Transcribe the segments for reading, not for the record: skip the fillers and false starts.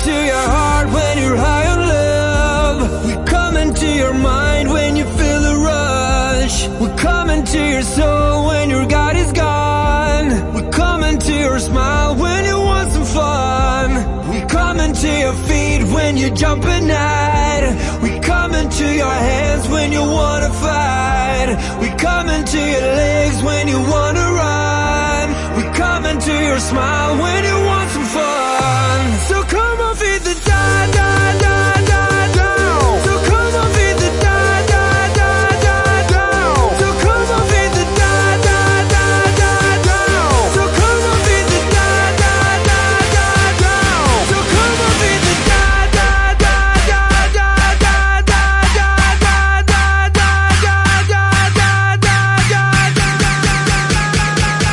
into your heart when you're high on love. We come into your mind when you feel the rush. We come into your soul when your God is gone. We come into your smile when you want some fun. We come into your feet when you jump at night. We come into your hands when you wanna fight. We come into your legs when you wanna run. We come into your smile when you want some fun. So come on, feed the da-da-da-da-da. So come on, feed the da-da-da-da-da. So come on, feed the da-da-da-da-da. So come on, feed the da-da-da-da-da. So come on, feed the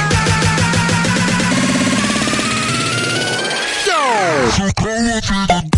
So come on, feed the